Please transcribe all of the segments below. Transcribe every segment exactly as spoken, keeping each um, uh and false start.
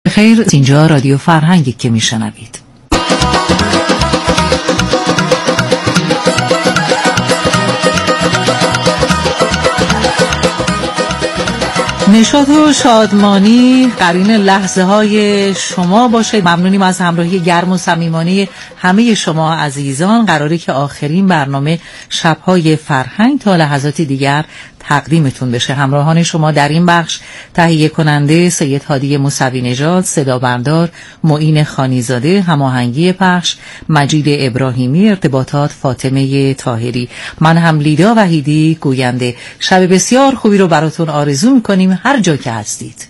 خیر، اینجا رادیو فرهنگ که میشنوید. نشاط و شادمانی قرین لحظه های شما باشه. ممنونیم از همراهی گرم و صمیمانه همه شما عزیزان. قراره که آخرین برنامه شب‌های فرهنگ تا لحظاتی دیگر تقدیمتون بشه. همراهان شما در این بخش تهیه کننده سید هادی موسوی نژاد، صدا بردار معین خانیزاده، هماهنگی پخش مجید ابراهیمی، ارتباطات فاطمه طاهری، من هم لیدا وحیدی گوینده. شب بسیار خوبی رو براتون آرزو میکنیم هر جا که هستید.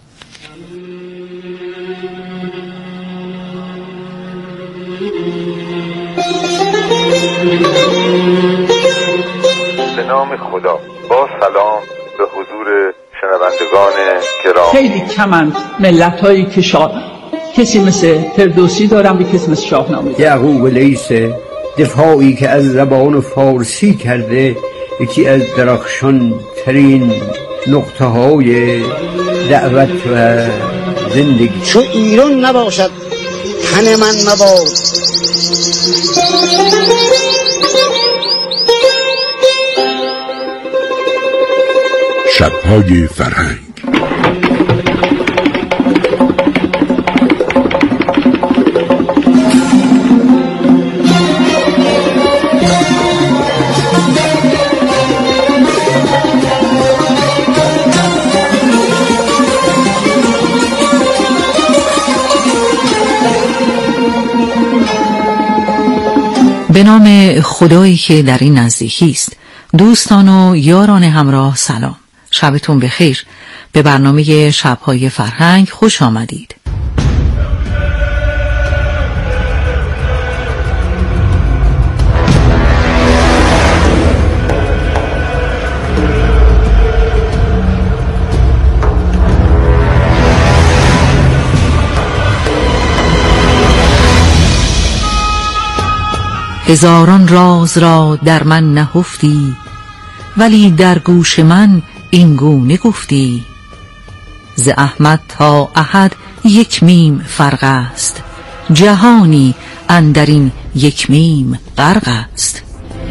به نام خدا. با سلام به حضور شنوندگان گرامی. خیلی کمند ملت هایی که شاه کسی مثل فردوسی دارن به کسی مثل شاهنامه. یعقوب لیث دفاعی که از زبان فارسی کرده یکی از درخشان ترین نقطه های دعوت و زندگی. چون ایران نباشد تن من مباد. شب‌های فرهنگ. به نام خدایی که در این نزدیکی است. دوستان و یاران همراه سلام، شبتون بخیر. به برنامه شب‌های فرهنگ خوش آمدید. هزاران راز را در من نهفتی، ولی در گوش من این گونه گفتی. ز احمد تا احد یک میم فرق است، جهانی اندر این یک میم غرق است.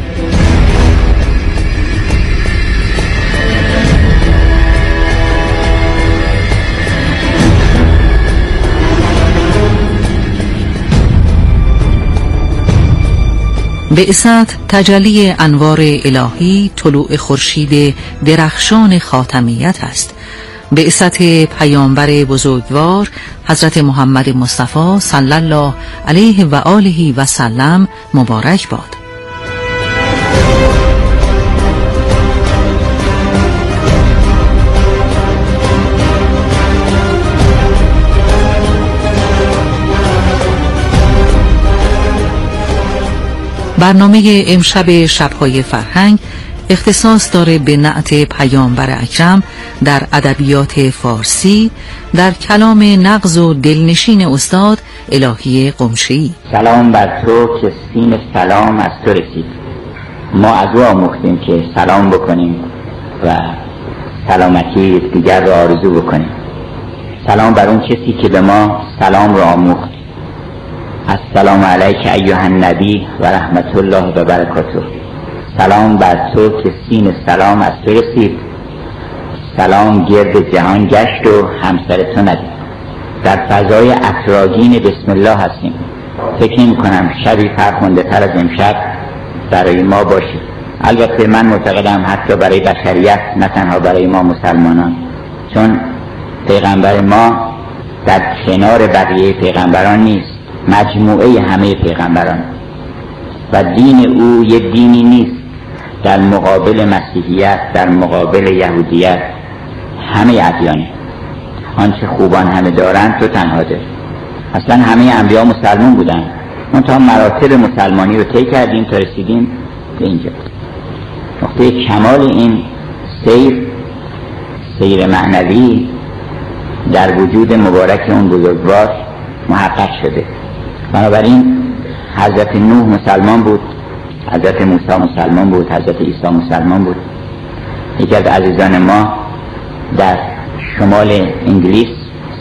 بعثت تجلی انوار الهی، طلوع خورشید درخشان خاتمیت است. بعثت پیامبر بزرگوار حضرت محمد مصطفی صلی الله علیه و آله و سلم مبارک باد. برنامه امشب شب‌های فرهنگ اختصاص داره به نعت پیامبر اکرم در ادبیات فارسی در کلام نغز و دلنشین استاد الهی قمشی. سلام بر تو که سین سلام از تو رسید. ما از او آموختیم که سلام بکنیم و سلامتی دیگر را آرزو بکنیم. سلام بر اون کسی که به ما سلام را آموخت. السلام علیک ایها النبی و رحمت الله و برکاته. سلام بر تو که سین سلام از تو رسید. سلام گرد جهان گشت و همسر تو ندید. در فضای افراگین بسم الله هستیم. فکر می کنم شبی فرخنده تر از امشب برای ما باشید. البته من معتقدم حتی برای بشریت، نه تنها برای ما مسلمانان، چون پیغمبر ما در کنار بقیه پیغمبران نیست، مجموعه همه پیغمبران، و دین او یه دینی نیست در مقابل مسیحیت، در مقابل یهودیت. همه ادیان، آنچه خوبان همه دارند تو تنها داری. اصلا همه انبیا مسلمان بودن، اون تا مراتب مسلمانی رو طی کردیم تا رسیدیم به اینجا. نقطه کمال این سیر، سیر معنوی در وجود مبارک اون بزرگوار محقق شده. بنابراین حضرت نوح مسلمان بود، حضرت موسی مسلمان بود، حضرت عیسی مسلمان بود. یکی از عزیزان ما در شمال انگلیس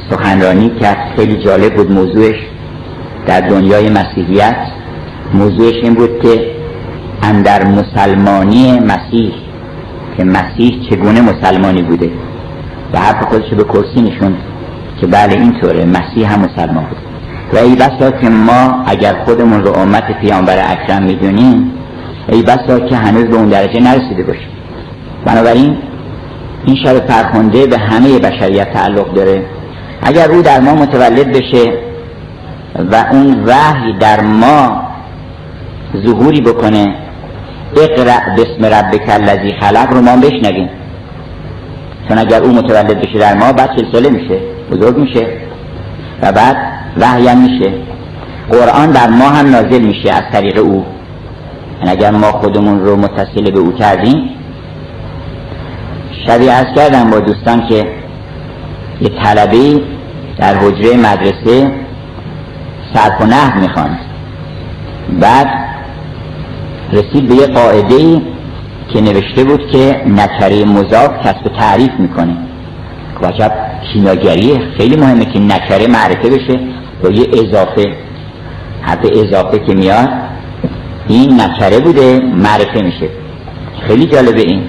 سخنرانی کرد، خیلی جالب بود. موضوعش در دنیای مسیحیت موضوعش این بود که اندر مسلمانی مسیح، که مسیح چگونه مسلمانی بوده و حرف خودش به کرسی نشوند که بله اینطوره، مسیح هم مسلمان بود. و ای بسا که ما اگر خودمون رو امت پیامبر اکرم میدونیم، ای بسا که هنوز به اون درجه نرسیده باشیم. بنابراین این شب فرخنده به همه بشریت تعلق داره. اگر او در ما متولد بشه و اون وحی در ما ظهوری بکنه، اقرأ باسم ربک الذی خلق رو ما بشنویم، چون اگر او متولد بشه در ما بعد چل ساله میشه، بزرگ میشه و بعد وحی هم میشه، قرآن در ما هم نازل میشه از طریق او. یعنی اگر ما خودمون رو متصل به او کردیم. شبیه عرض کردم با دوستان که یه طلبه در حجره مدرسه صرف و نحو میخواند، بعد رسید به یه قاعده‌ای که نوشته بود که نکره مضاف کسب تعریف میکنه. که عجب کیمیاگریه، خیلی مهمه که نکره معرفه بشه با یه اضافه. حرف اضافه که میاد این نکره بوده معرفه میشه. خیلی جالبه این.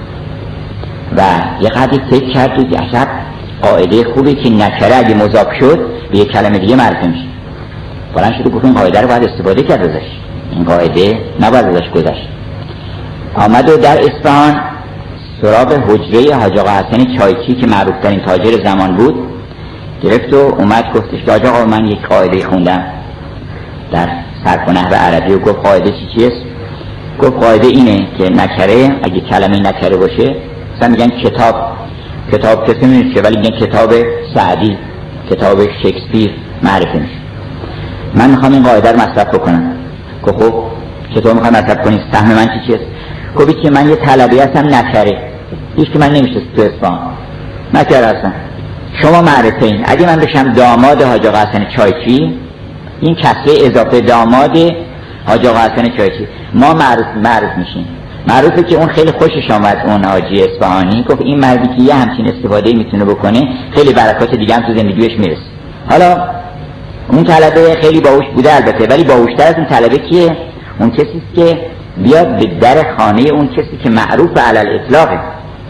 و یه قدری فکر کردید عجب قاعده خوبه که نکره اگه مضاف شد به یه کلمه دیگه معرفه میشه. بلند شد و گفت این قاعده رو باید استفاده کرد ازش، این قاعده نباید ازش گذشت. آمد و در اصفهان سراغ حجره حاج آقا حسن چایچی که معروف ترین تاجر زمان بود گرفت و اومد گفتش که حاج آقا من یک قاعده خوندم در صرف و نحو عربی و گفت قاعده چی چیست؟ گفت قاعده اینه که نکره اگه کلمه نکره باشه، مثلا میگن کتاب، کتاب کسی نمیشه ولی میگن کتاب سعدی، کتاب شکسپیر معرفی میشه. من میخوام این قاعده رو مصرف بکنم. گفت خب چطور میخوام مصرف کنی؟ سهم من چی چیست؟ گفت که من یه طلبی هستم نکره، هیچ که من نمیشه تو اصفهان نکره هستم، شما معرفه این. اگه من بشم داماد حاج آقا حسن چایچی، این کسره اضافه داماد حاج آقا حسن چایچی، ما معروف معروف میشیم. معروفه که اون خیلی خوشش آمد اون حاجی اصفهانی. گفت این مردی که یه همچین استفاده میتونه بکنه خیلی برکات دیگه هم تو زندگیش میرسه. حالا اون طلبه خیلی باهوش بوده البته، ولی باهوشتر از اون طلبه کیه؟ اون کسی که بیاد به در خانه اون کسی که معروف علی الاطلاقه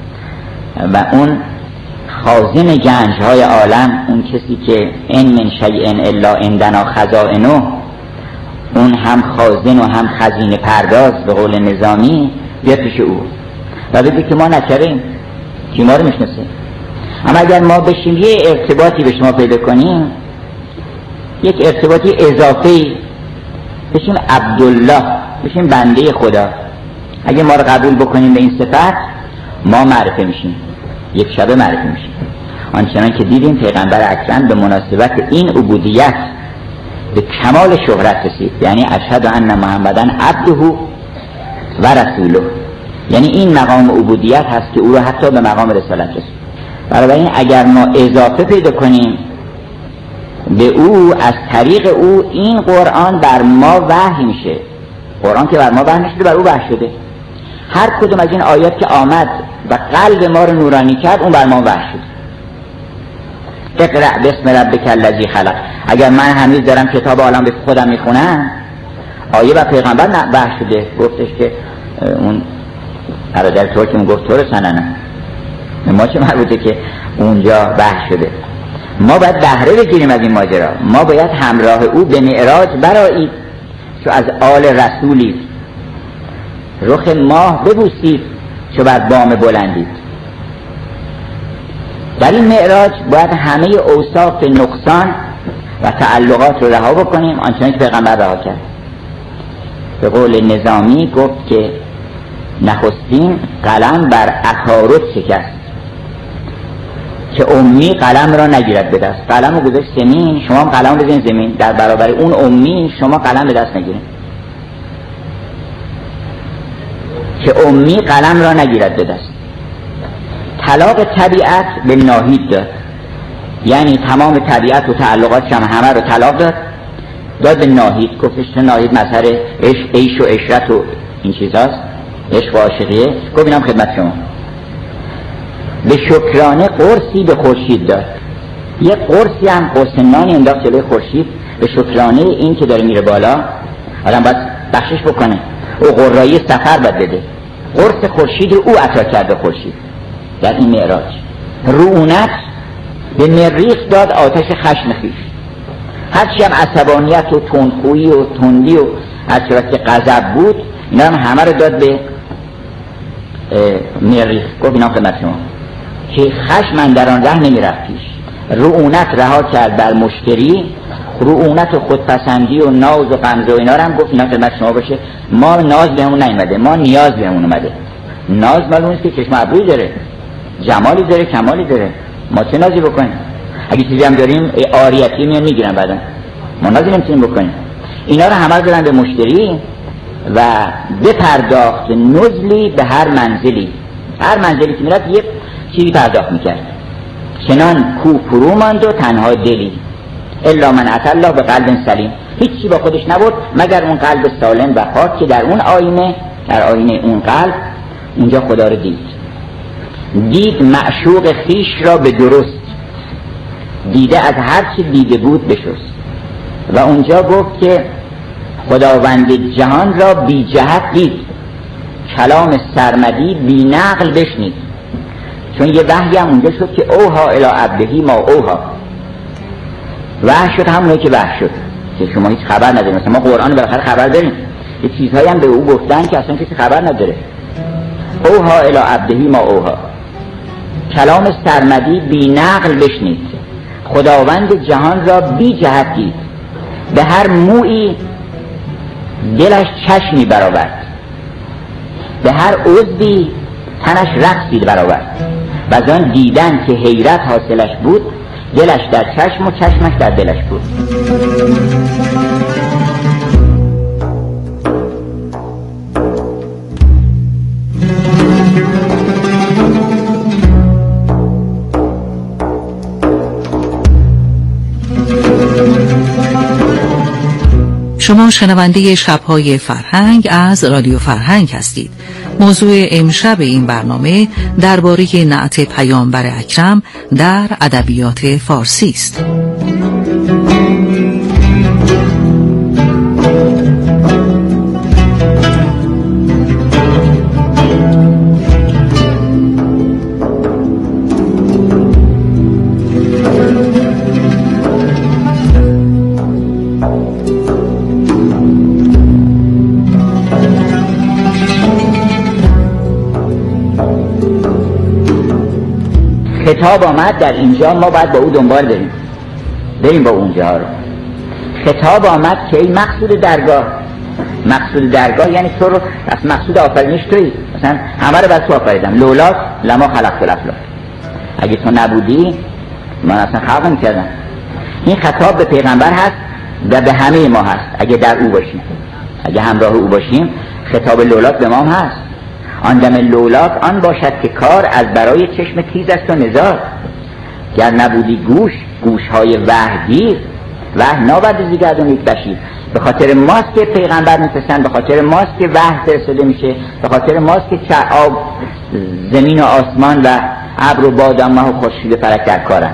و اون خازن گنج های عالم، اون کسی که ان من شیء الا عندنا خزائنه، اون هم خازن و هم خزینه پرداز به قول نظامی، بیاد پیش او و بگه که ما نکریم، کی ما رو میشناسه. اما اگر ما بشیم یه ارتباطی به شما پیدا کنیم، یک ارتباطی اضافی، بشیم عبدالله، بشیم بنده خدا، اگه ما رو قبول بکنیم به این صفت، ما معرفه میشیم، یک شبه معرفه میشیم. آنچنان که دیدیم پیغمبر اکرم به مناسبت این عبودیت به کمال شهرت رسید، یعنی اشهد ان محمدن عبده و رسوله، یعنی این مقام عبودیت هست که او رو حتی به مقام رسالت رسید. بنابراین اگر ما اضافه پیدا کنیم به او، از طریق او این قرآن بر ما وحی میشه. قرآن که بر ما وحی نشده، بر او وحی شده. هر کدوم از این آیات که آمد و قلب ما رو نورانی کرد، اون بر ما وحی شد. اقرأ باسم ربک الذی خلق. اگر من هنوز دارم کتاب عالم به خودم میخونم، آیه و پیغمبر وحی شده. گفتش که اون برادر ترکمون گفت تو رو سننه، ما چه مربوطه که اونجا وحی شده. ما باید بهره بگیریم از این ماجرا. ما باید همراه او به معراج برآییم، چو از آل رسولید، رخ ماه ببوسید چو بر بام بلندید. در این معراج باید همه اوصاف نقصان و تعلقات رو رها بکنیم، آنچنان که پیغمبر رها کرد. به قول نظامی گفت که نخستین قلم بر عطارد شکست که امی قلم را نگیرد به دست. قلم رو گذاشت زمین، شما هم قلم بزنید زمین، در برابر اون امی شما قلم به دست نگیرید. که امی قلم را نگیرد به دست. طلاق طبیعت به ناهید داد، یعنی تمام طبیعت و تعلقات هم همه رو طلاق داد، داد به ناهید. گفتش ناهید مظهر عشق، عیش و عشرت و این چیزاست، عشق و عاشقیه. گفت اینم خدمت شما. به شکرانه قرصی به خورشید داد. یه قرصی هم قرص نانی انداخت جلوی خورشید به شکرانه این که داره میره بالا. آدم باید بخشش بکنه، او قرایی سفر باید بده. قرص خورشید او عطا کرده خورشید در این معراج. رعونت به مریخ داد آتش خشم خویش. هرچی هم عصبانیت و تندخویی و تندی و از صورت که غضب بود اینا هم همه رو داد به مریخ. گفت اینا خدمت شما که خشم اندران ره نمیرفت پیش. رعونت رها کرد بر مشتری، رعونت و خودپسندی و ناز و غمزه و اینا رو هم گفت اینا خدمت شما باشه. ما ناز بهمون نیومده، ما نیاز بهمون اومده. ناز معلومه است که چشم ابروی داره، جمالی داره، کمالی داره. ما چه نازی بکنیم؟ اگه چیزی هم داریم عاریتی میان میگیرن بعدا. ما نازی نمیتونیم بکنیم. اینا رو همه دادن به مشتری و بپرداخت نزلی به هر منزلی. هر منزلی که میرفت یک چیزی پرداخت میکرد. چنان کو فرو ماند و تنها دلی الا من اتى الله به قلب سلیم. هیچی با خودش نبود مگر اون قلب سالم و پاک که در اون آینه، در آینه اون قلب اونجا خدا رو دید. دید معشوق خیش را به درست، دیده از هر چی دیده بود بشست. و اونجا گفت که خداوند جهان را بی جهت دید، کلام سرمدی بی نقل بشنید. چون یه وحی هم اونجا شد که اوها الی عبدهی ما اوها. وحی شد همونه که وحی شد که شما هیچ خبر ندارید. مثلا ما قرآن بالاخره خبر داریم، یه چیزهایی هم به او گفتن که اصلا کسی خبر نداره. اوها الی عبدهی ما اوها، کلام سرمدی بی نقل بشنید. خداوند جهان را بی جهت دید، به هر مویی دلش چشمی برآورد، به هر عضوی تنش رقصی برآورد. و از آن دیدن که حیرت حاصلش بود، دلش در چشم و چشمش در دلش بود. شما شنونده شب‌های فرهنگ از رادیو فرهنگ هستید. موضوع امشب این برنامه درباره نعت پیامبر اکرم در ادبیات فارسی است. خطاب آمد در اینجا، ما باید با او دنبال بریم بریم با اونجا رو. خطاب آمد که این مقصود درگاه. مقصود درگاه یعنی تو رو از مقصود آفرینش تویی. مثلا همه رو بر تو آفریدم، لولاک لما خلقت الافلاک. اگه تو نبودی من اصلا خلق نمی‌کردم. این خطاب به پیغمبر هست و به همه ما هست اگه در او باشیم، اگه همراه او باشیم. خطاب لولاک به ما هم هست. آن دم لولاک آن باشد که کار از برای چشم تیز است و نزار. گر نبودی گوش، گوشهای وحگیر، وحی ناورد زیگردون یک بشیر. به خاطر ماست که پیغمبر میفرستن، به خاطر ماست که وحی فرستاده میشه، به خاطر ماست که آب زمین و آسمان و ابر و باد و ماه و خورشید و فلک در کارن.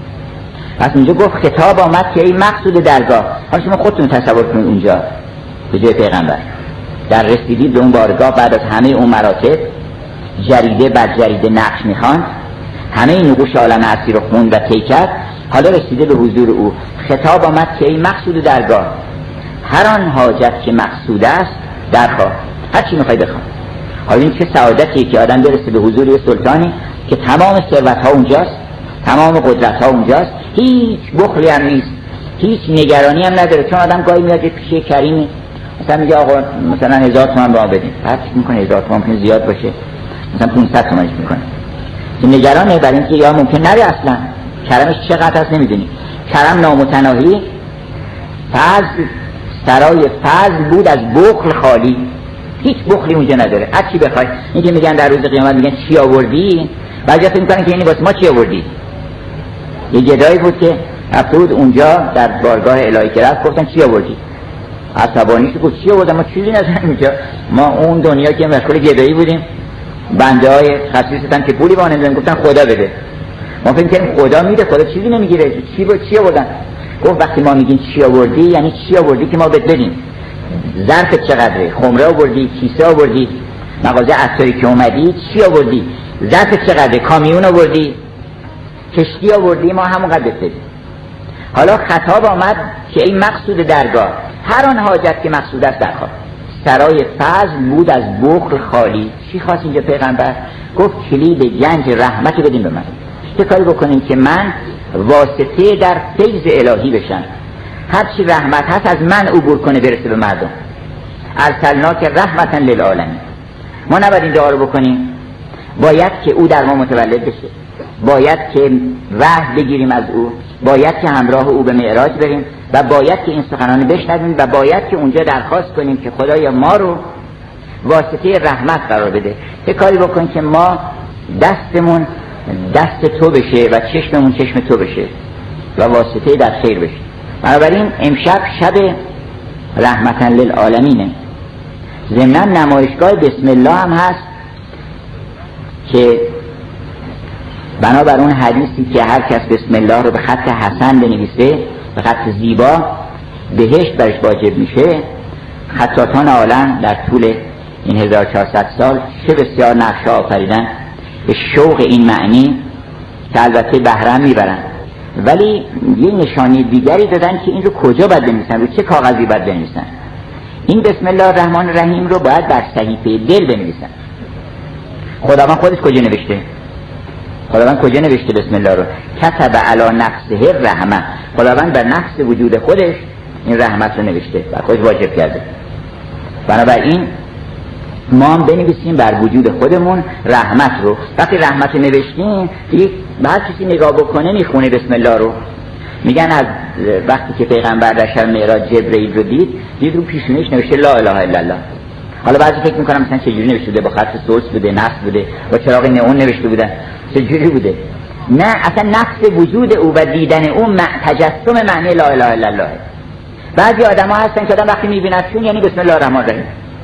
پس اونجا گفت خطاب آمد که این مقصود درگاه. حالا شما خودتون تصور کنید اونجا به جای پیغمبر در رسیدید به اون بارگاه، بعد از همه اون مراتب جریده بر جریده نقش میخواند، همه نقوش عالم عصری رو خوند و طی کرد. حالا رسیده به حضور او. خطاب آمد که این مقصود درگاه، هر آن حاجت که مقصود است درخواه، هر چی میخوای بخواه. حالا این چه سعادتیه که آدم برسه به حضور یه سلطانی که تمام ثروت ها اونجاست، تمام قدرت ها اونجاست، هیچ بخلی هم نیست، هیچ نگرانی هم نداره. چون آدم گاهی میاد پیش کریمی مثلا میگه آقا مثلا هزار تومان به ما بدین، بعد میکنه هزار تومان ممکنه زیاد باشه، مثلا پانصد تومانش میکنه. که نگرانه برای اینکه یا ممکن نره اصلا کرمش چقدر هست نمیدونی. کرم نامتناهی، فضل سرای فضل بود از بخل خالی، هیچ بخلی اونجا نداره. هر چی بخوای. اینکه میگن در روز قیامت میگن چی آوردی، بعضی فکر میکنن که یعنی واسه ما چی آوردی. یه گدایی بود که افرود اونجا در بارگاه الهی که رفت گفتن چی آوردی، عصبانی شد گفت چی آوردم، ما چیزی نداریم اینجا، ما اون دنیا که مشغول گدایی بودیم، بنده های خصیصتن که پولی با نمیدونیم، گفتن خدا بده. ما فکر کنیم خدا میده، خدا چیزی نمیگیره. چی با چی آوردن؟ گفت وقتی ما میگیم چی آوردی یعنی چی آوردی که ما بهت بدیم. ظرفت چقدره؟ خمره آوردی، کیسه آوردی، مغازه عطاری که اومدی چی آوردی؟ ظرفت چقدره؟ کامیون آوردی، کشتی آوردی، ما همونقدر بهت بدیم. حالا خطاب آمد که این مقصود درگاه، هر آن حاجت که مقصود است درخواه. سرای فضل بود از بخل خالی. چی خواست اینجا پیغمبر؟ گفت کلید گنج رحمت بدین به من. چه کاری بکنین که من واسطه در فیض الهی بشم، هر چی رحمت هست از من عبور کنه برسه به مردم. ارسلناک رحمتا للعالمین. ما نباید این دعا رو بکنیم، باید که او در ما متولد بشه، باید که وحی بگیریم از او، باید که همراه او به معراج بریم و باید که این سخنان بشنویم و باید که اونجا درخواست کنیم که خدایا ما رو واسطه رحمت قرار بده. چه کاری بکن که ما دستمون دست تو بشه و چشممون چشم تو بشه و واسطه در خیر بشه. بنابراین امشب شب رحمتا للعالمینه. ضمناً نمایشگاه بسم الله هم هست که بنابر اون حدیثی که هر کس بسم الله رو به خط حسن بنویسه، به خط زیبا، بهشت برش واجب میشه. خطاطان عالم در طول این هزار و چهارصد سال چه بسیار نقشه آفریدن به شوق این معنی که البته بهره میبرن، ولی یه نشانی دیگری دادن که این رو کجا باید بنویسن، رو چه کاغذی باید بنویسن. این بسم الله الرحمن الرحیم رو باید بر صحیفه دل بنویسن. خداوند خودش کجا نوشته؟ خداوند کجا نوشته بسم الله رو؟ کتب علی نفسه الرحمه. خداوند بر نفس وجود خودش این رحمت رو نوشته و خودش واجب کرده. بنابراین ما هم بنویسیم بر وجود خودمون رحمت رو. وقتی رحمت رو نوشتیم دیگه بعد کسی نگاه بکنه میخونه بسم الله رو. میگن از وقتی که پیغمبر در شب معراج جبرئیل رو دید، دید رو پیشونیش نوشته لا اله الا الله. حالا بعضی فکر میکنم مثلا چجوری نوشته بوده، با خط سوس بوده، نقص بوده، با چراغ نئون نوشته بوده، چجوری بوده؟ نه، اصلا نقص وجود او و دیدن او تجسم معنی لا اله الا الله. بعضی آدم ها هستن که آدم وقتی میبینتشون یعنی بسم الله الرحمن الرحیم،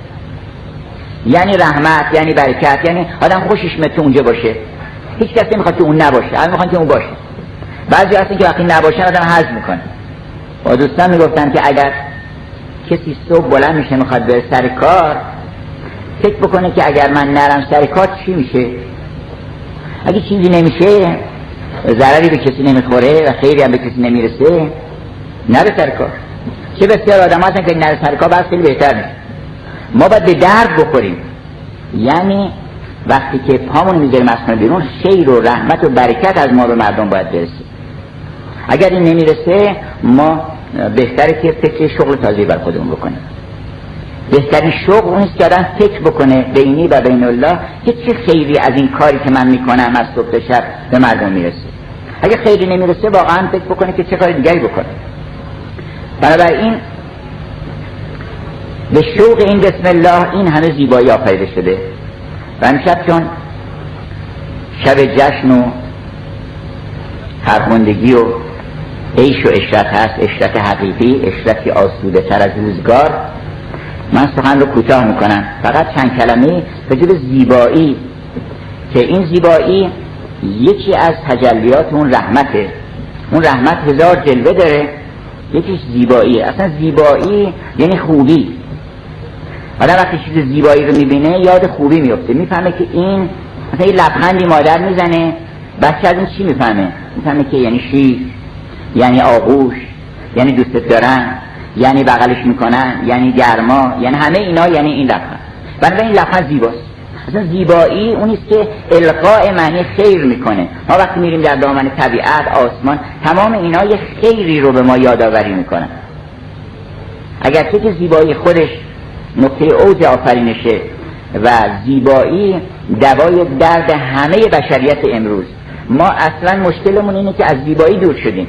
یعنی رحمت، یعنی برکت، یعنی آدم خوشش میاد که اونجا باشه. هیچ کسی نمیخواد که اون نباشه، همه میخوان که اون باشه. بعضی هستن که وقتی نباشن آدم حزم میکنه. با دوستان میگفتن که اگر کسی صبح بلند میشه میخواد بره سر کار، فکر بکنه که اگر من نرم سر کار چی میشه. اگه چیزی نمیشه، ضرری به کسی نمیخوره و خیری هم به کسی نمیرسه، نره سر کار. چه بسیار آدم هستن که نره سر کار باید خیلی بهتر میشه. ما باید به درد بخوریم، یعنی وقتی که پامون میذاریم از خونه بیرون، خیر و رحمت و برکت از ما به مردم باید برسه. اگر این نمیرسه، ما بهتره که فکر شغل تازه‌ای بر خودمون بکنیم. بهترین شغل اون است که آدم فکر بکنه بینی و بین الله که چه خیری از این کاری که من میکنم از صبح تا شب به مردم میرسه. اگه خیری نمیرسه، واقعا فکر بکنه که چه کار دیگری بکنه. بنابراین به شوق این بسم الله این همه زیبایی آفریده شده و امشب چون شب جشن و فرخندگی و عیش و عشرت هست، عشرت حقیقی، عشرتی آسوده تر از روزگار، من سخن رو کوتاه میکنم. فقط چند کلمه راجع به زیبایی، که این زیبایی یکی از تجلیات اون رحمته. اون رحمت هزار جلوه داره، یکیش زیباییه. اصلا زیبایی یعنی خوبی. آدم وقتی چیز زیبایی رو میبینه یاد خوبی میفته، میفهمه که این مثلا یه لبخندی مادر میزنه، بچه از این چی میفهمه؟ میفهمه که یعنی شیر، یعنی آغوش، یعنی دوستت دارن، یعنی بغلش میکنن، یعنی گرما، یعنی همه اینا، یعنی این لبخند. بنابراین این لبخند زیباست. اصلا زیبایی اونیست که القاء معنی خیر میکنه. ما وقتی میریم در دامن طبیعت، آسمان، تمام اینا یه خیری رو به ما یادآوری میکنن. اگر که زیبایی خودش نقطه اوج آفرینشه و زیبایی دوای درد همه بشریت امروز، ما اصلا مشکلمون اینه که از زیبایی دور شدیم.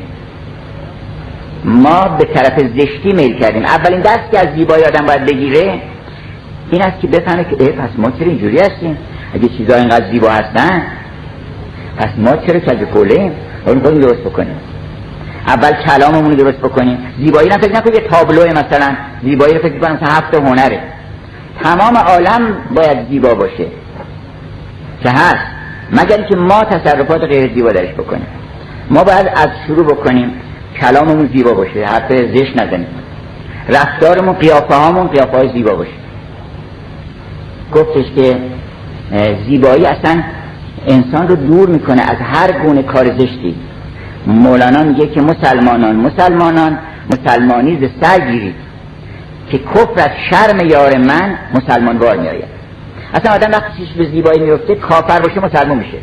ما به طرف زشتی میل کردیم. اولین درس که از زیبایی آدم باید بگیره این است که بفهمه که پس ما چرا اینجوری هستیم. اگه چیزا اینقدر زیبا هستن، پس ما چرا کج کولیم؟ اون خودمون درست بکنیم. اول کلاممون رو درست بکنیم. زیبایی رو فکر نکنید یه تابلوه، مثلا زیبایی رو فکر کنیم مثلا هفت هنره. تمام عالم باید زیبا باشه که هست، مگر که ما تصرفات غیر زیبا درش بکنیم. ما باید از شروع بکنیم کلاممون زیبا باشه، حرف زشت نزنیم، رفتارمون قیافه هامون قیافه های زیبا باشه. گفتش که زیبایی اصلا انسان رو دور میکنه از هر گونه کار زشتی. مولانا میگه که مسلمانان مسلمانان مسلمانی ز سر گیرید که کفر از شرم یار من مسلمان وار میآید. اصلا آدم وقتی چیش به زیبایی میفته، کافر باشه مسلمان میشه،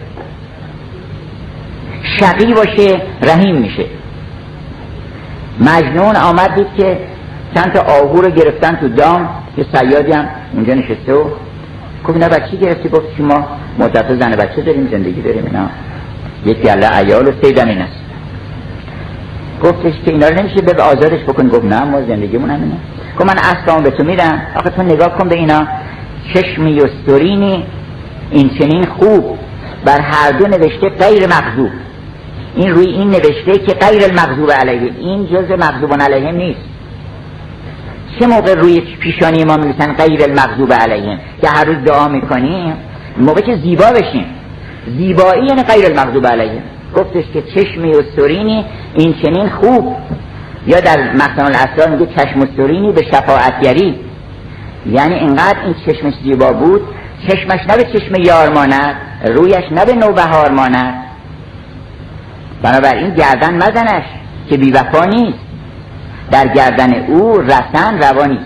شقی باشه رحیم میشه. مجنون آمد دید که چند تا آهو رو گرفتن تو دام، که صیادی هم اونجا نشسته و گفت اینا بچی گرفتی؟ گفت که ما مدت زن بچه داریم، زندگی داریم، اینا یک گله عیال و سیدم این است. گفتش که اینا رو نمیشه به آزادش بکنی؟ گفت نه، ما زندگیمون همینه. گفت من اصلا به تو میدم، آخه تو نگاه کن به اینا، چشمی و ستورینی این چنین خوب، بر هر دو نوشته غیر مغضوب. این روی این نوشته که غیر المغضوب علیه، این جزء مغضوب علیهم نیست. چه موقع روی پیشانی ما می‌نویسن غیر المغضوب علیهم که هر روز دعا میکنیم، موقع که زیبا بشیم. زیبایی یعنی غیر المغضوب علیهم. گفتش که چشمی و سرینی این چنین خوب، یا در مخزن الاسرار میگه چشم و سرینی به شفاعتگری، یعنی اینقدر این چشمش زیبا بود، چشمش نه به چشم یار ماند، رویش نه به نوبهار ماند. بنابراین گردن مزنش که بی وفا نیست، در گردن او رسن روا نیست.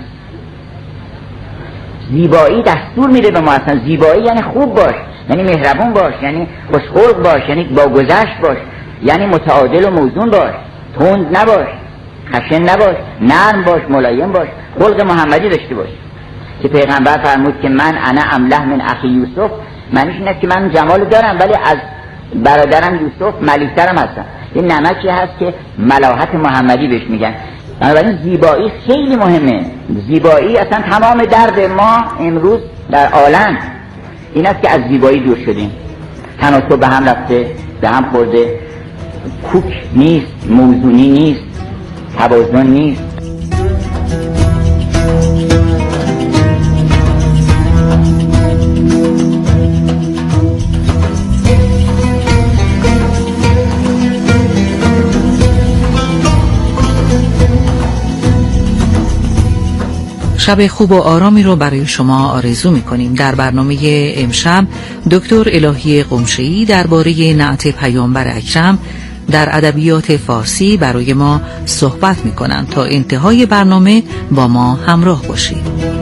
زیبایی دستور میده به ما. اصلا زیبایی یعنی خوب باش، یعنی مهربون باش، یعنی خوشخلق باش، یعنی با گذشت باش، یعنی متعادل و موزون باش، تند نباش، خشن نباش، نرم باش، ملایم باش، خلق محمدی داشته باش. که پیغمبر فرمود که من انا املح من اخی یوسف، معنیش اینه که من جمال دارم ولی از برادرم یوسف ملیح‌ترم هستم. یه نمکی هست که ملاحت محمدی بهش میگن. بنابراین زیبایی خیلی مهمه. زیبایی اصلا تمام درد ما امروز در عالم این است که از زیبایی دور شدیم. تناسب به هم رفته، به هم خورده، کوک نیست، موزونی نیست، توازن نیست. شب خوب و آرامی رو برای شما آرزو می‌کنیم. در برنامه امشب دکتر الهی قمشه‌ای درباره نعت پیامبر اکرم در ادبیات فارسی برای ما صحبت می‌کنند. تا انتهای برنامه با ما همراه باشید.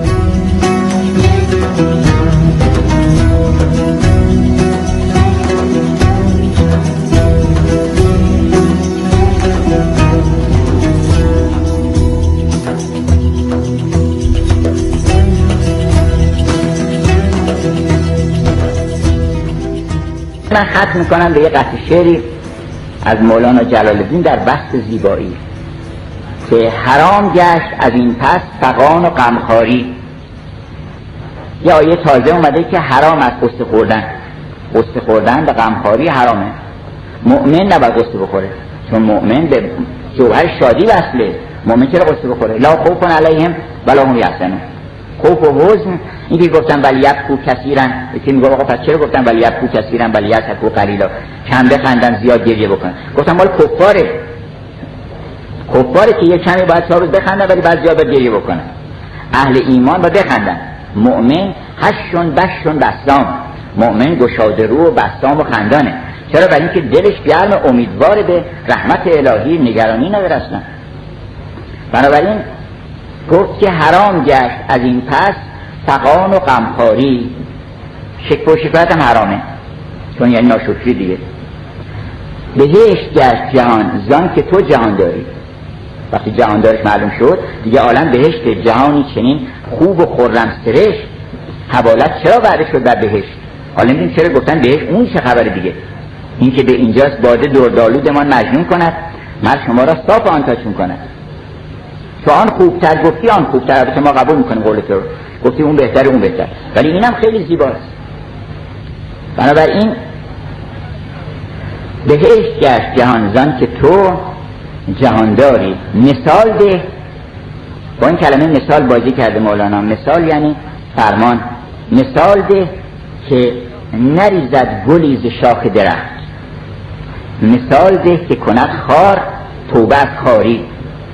من ختم میکنم به یه قطع شعری از مولانا جلال الدین در بحث زیبایی که حرام گشت از این پس فغان و غمخواری. یه آیه تازه اومده که حرام از قصه خوردن، قصه خوردن به غمخواری حرامه. مؤمن نباید قصه بخوره، چون مؤمن به جوهر شادی وصله. مؤمن چرا قصه بخوره؟ لا خوف علیهم ولا هم یحزنون. خوف و حزن، این که گفتن ولی یبکو کثیرا، یکی میگه آقا پس چرا گفتن ولی یبکو کثیرا ولی یضحکوا قلیلا، کم بخندن زیاد گریه بکنن؟ گفتم مال کفاره، کفاره که یه کمی باید چهار روز بخندن ولی بعد زیاد گریه بکنن. اهل ایمان باید بخندن. مؤمن هشون بشون بسام، مؤمن گشاده رو و بسام و خندانه. چرا؟ برای اینکه دلش گرم، امیدوار به رحمت الهی، نگرانی نداره اصلا. بنابراین گفت که حرام گشت از این پس فغان و غمخواری. شکر و شکایت هم حرامه، چون یعنی ناشکری دیگه. بهشت گشت جهان زان که تو جهان داری. وقتی جهان دارش معلوم شد دیگه عالم بهشت، جهانی چنین خوب و خرم سرشت. حوالت چرا بعدش شد در بهشت؟ حالا میدونیم چرا گفتن بهشت. اون چه خبر دیگه؟ این که به اینجاست باده دردآلودمان مجنون کند، مرد شما را صاف آن تاچون کند. تو آن خوبتر گفتی، آن خوبتر. البته ما قبول میکنیم قول تو رو، گفتی اون بهتر اون بهتر، ولی اینم خیلی زیباست. بنابراین بهشت گشت جهان زان که تو جهان داری. مثال ده، با این کلمه مثال بازی کرده مولانا. مثال یعنی فرمان. مثال ده که نریزد گلی ز شاخ درخت. مثال ده که کند خار توبه از خاری.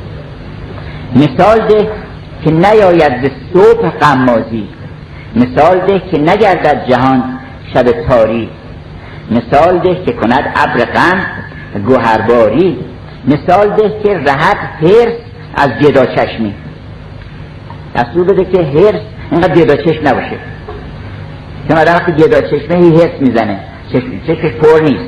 مثال ده که نیاید ز صبح غمازی. مثال ده که نگردد جهان شب تاری. مثال ده که کند ابر غم گوهرباری. مثال ده که رهد حرص از گدا چشمی. دستور بده که حرص اینقدر گدا چشم نباشه، چون آدم وقتی گدا چشمه هی حرص میزنه، چشمش پر نیست.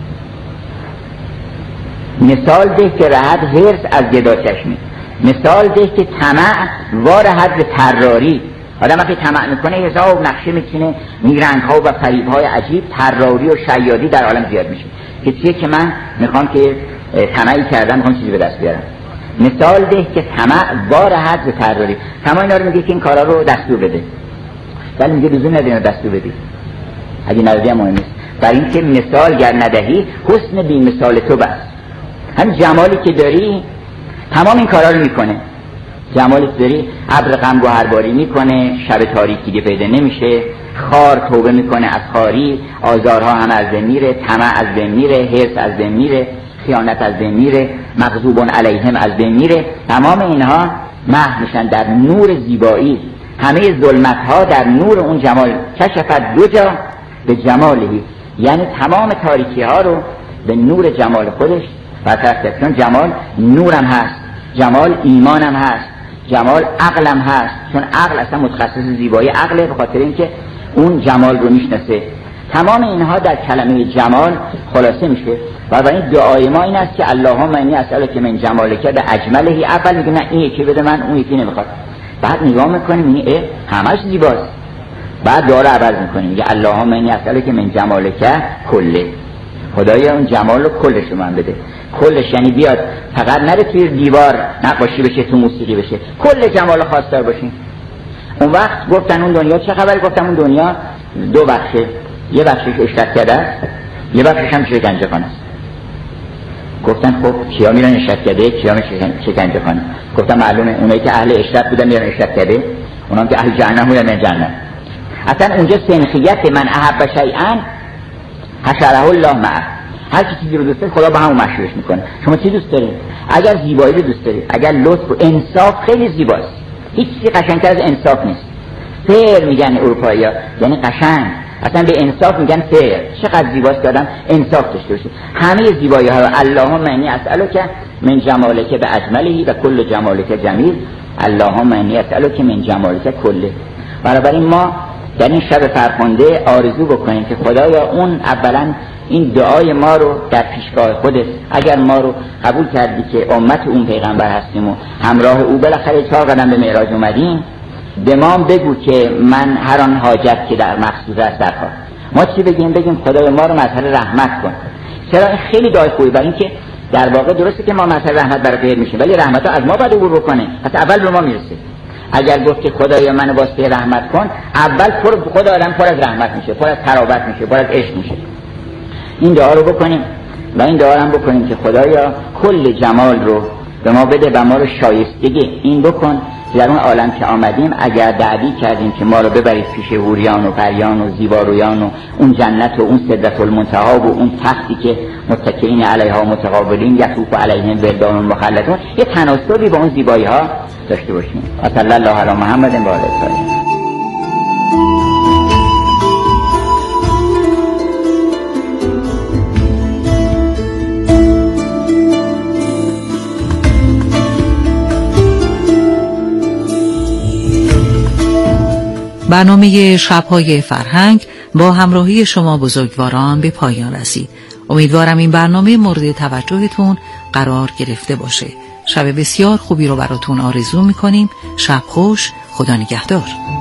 مثال ده که رهد حرص از گدا چشمی. مثال ده که طمع وارهد به طراری. آدم وقتی طمع میکنه حساب نقشه میچینه، نیرنگ‌ها و فریب‌های عجیب، طراری و شیادی در عالم زیاد میشه که چیه که من میخوام که طمعی کردم، میخوام چیزی به دست بیارم. مثال ده که طمع وارهد به طراری. تمام اینا رو میگه که این کارا رو دستور بده، ولی میگه لزوم نداره اینو دستور بدی، اگه ندادی هم مهم نیست. برای اینکه مثال گر ندهی حسن بی مثال تو بس. همین جمالی که داری تمام این کارا رو میکنه. جمالی که داری ابر غم گوهرباری میکنه، شب تاریکی دیگه پیدا نمیشه، خار توبه میکنه از خاری، آزارها هم از بین میره، طمع از بین میره، حرص از بین میره، خیانت از بین میره، مغضوب علیهم از بین میره. تمام اینها محو میشن در نور زیبایی. همه ظلمت ها در نور اون جمال. کشفت دو جا به جمالهی، یعنی تمام تاریکی ها رو به نور جمال خودش برطرف. چون جمال نورم هست، جمال ایمانم هست، جمال عقلم هست. چون عقل اصلا متخصص زیبایی عقله، به خاطر اینکه اون جمال رو میشناسه. تمام اینها در کلمه جمال خلاصه میشه. و برای این دعای ما این است که اللهم انی اسألک من جمالک به اجمله. اول میگه نه این یکی بده من، اون یکی نمیخواد. بعد نگاه میکنیم میگه همش زیباست. بعد دعا رو عوض میکنیم، میگه اللهم انی اسألک من جمالک کله. خدایا اون جمال رو کلش رو من بده. کلش یعنی بیاد فقط نره توی دیوار نقاشی بشه، تو موسیقی بشه، کل جمال خواستار باشیم. اون وقت گفتن اون دنیا چه خبر؟ گفتم اون دنیا دو بخشه، یه بخشش اشرتکده است، یه بخشش هم شکنجه خانه است. گفتن خب کیا میرن اشرتکده، کیا میرن شکنجه خانه؟ گفتم معلومه اونایی که اهل اشرت بودن میرن اشرتکده، اونام که اهل جهنم بودن میرن جهنم. اصلا اونجا سنخیت من احب شیئا حشره الله معه. هر چیزی رو دوست داری خدا با همون مشهورش میکنه. شما چی دوست دارید؟ اگر زیبایی رو دوست دارید، اگر لطف و انصاف، خیلی زیباست. هیچ چیزی قشنگتر از انصاف نیست. فیر میگن اروپایی‌ها، یعنی قشنگ. اصلا به انصاف میگن فیر. چقدر زیباست که آدم انصاف داشته باشه. همه زیبایی ها رو اللهم انی اسألک من جمالک به اجمله و کل جمالک جمیل. اللهم انی اسألک من جمالک کله. بنابراین ما در این شب فرخنده آرزو بکنیم که خدایا اون اولا این دعای ما رو در پیشگاه خودت، اگر ما رو قبول کردی که امت اون پیغمبر هستیم و همراه او بالاخره چهار قدم به معراج اومدیم، به ما بگو که من هر آن حاجت که در مقصود است درخواه. ما چی بگیم؟ بگیم خدای ما رو مظهر رحمت کن. چرا؟ این خیلی دعای خوبی، برای اینکه در واقع درسته که ما مظهر رحمت برای غیر میشیم، ولی رحمت ها از ما باید عبور بکنه، پس اول به ما میرسه. اگر گفت که خدایا منو واسه رحمت کن، اول پر خدا آدم پر از رحمت میشه، پر از ترابط میشه، پر از عشق میشه. این دعا رو بکنیم و این دعا هم بکنیم که خدایا کل جمال رو به ما بده و ما رو شایستگی این بکن در اون عالم که آمدیم. اگر دعوی کردیم که ما رو ببرید پیش حوریان و پریان و زیبارویان و اون جنت و اون سدرة المنتهی و اون تختی که متکئین علیها متقابلین یطوف علیهم ولدان مخلدون، یه تناسبی با اون زیبایی ها داشته باشیم. و صلی الله علی محمد و آله الطاهرین. برنامه شب‌های فرهنگ با همراهی شما بزرگواران به پایان رسید. امیدوارم این برنامه مورد توجهتون قرار گرفته باشه. شب بسیار خوبی رو براتون آرزو می‌کنیم. شب خوش، خدا نگهدار.